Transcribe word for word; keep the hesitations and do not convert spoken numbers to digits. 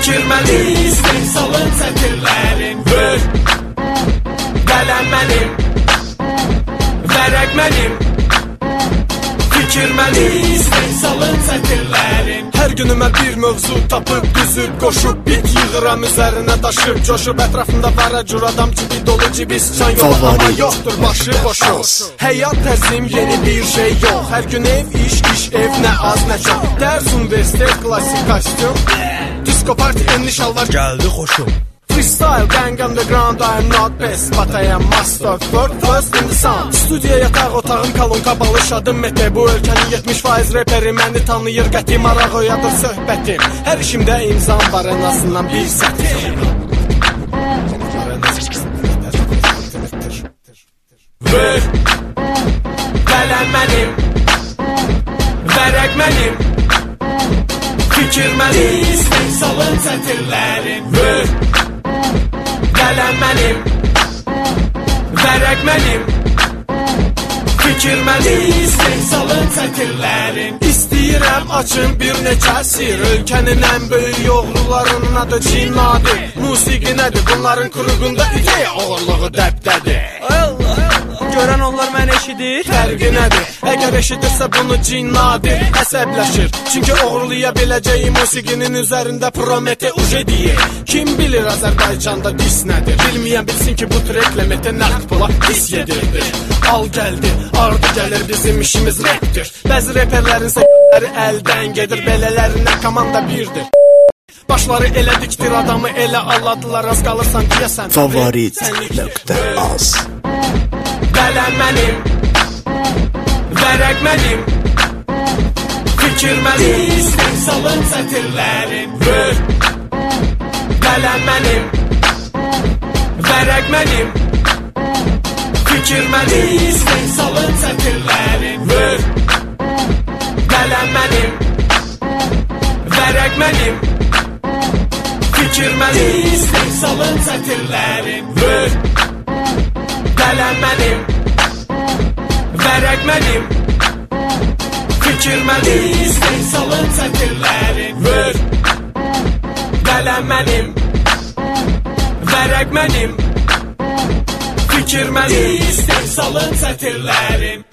Fikirməni istehsalın sətirlərin. Ver qələm mənim, vərəq mənim. Fikirməni istehsalın sətirlərin. Hər günümə bir mövzu tapıb, düzüb, qoşub, bit yığıram üzərinə daşıb, coşub. Ətrafımda var cür adam cibi dolu, cibi sıçan yol, amma yoxdur başı boşu. Həyat tərzim yeni bir şey yox. Hər gün ev, iş, iş, ev, nə az, nə çox. Dərs, universitet, klasik kostyum, disco party, enli şalvar, gəldi xoşum. Freestyle, gang underground, I am not best, but I am master, work first in the sound. Studiya yataq, otağım, kalonka, balış adım Mete. Bu ölkənin yetmiş faiz reperi məni tanıyır, qəti maraq oyadır söhbətim. Hər işimdə imzam var, en azından bir sətir. Ver qələm mənim, vərəq mənim. Fikirməni istehsalın sətirlərin. Ver qələm mənim, vərəq mənim. Fikirməni istehsalın sətirlərin. İstəyirəm açın bir neçə sir. Ölkənin ən böyük oğrularının adı Cin Nadir. Musiqi nədir? Bunların kuruğunda ideya oğurluğu dəbdədir. Görən onlar məni eşidir, fərqi nədir? Əgər eşidirsə bunu Cin Nadir əsəbləşir. Çünki oğurlaya biləcəyi musiqinin üzərində Promete uje deyir. Kim bilir Azərbaycanda dis nədir? Bilməyən bilsin ki bu treklə Mete nəqd pula dis yedirdir. Al gəldi, ardı gəlir, bizim işimiz rapdir. Bəzi reperlərin s**ləri əldən gedir, belələrinə komanda birdir. Başları elə dikdir, adamı elə alladılar, az qalırsan deyəsən Favorit.az. Qələm mənim, vərəq mənim. Fikirməni istehsalın sətirlərin. Ver qələm mənim, vərəq mənim. Fikirməni istehsalın sətirlərin. Ver qələm mənim, vərəq mənim. Fikirməni istehsalın sətirlərin. Ver qələm mənim, vərəq mənim. Fikirməni istehsalın sətirlərin. Ver qələm mənim, vərəq mənim. Fikirməni istehsalın sətirlərin.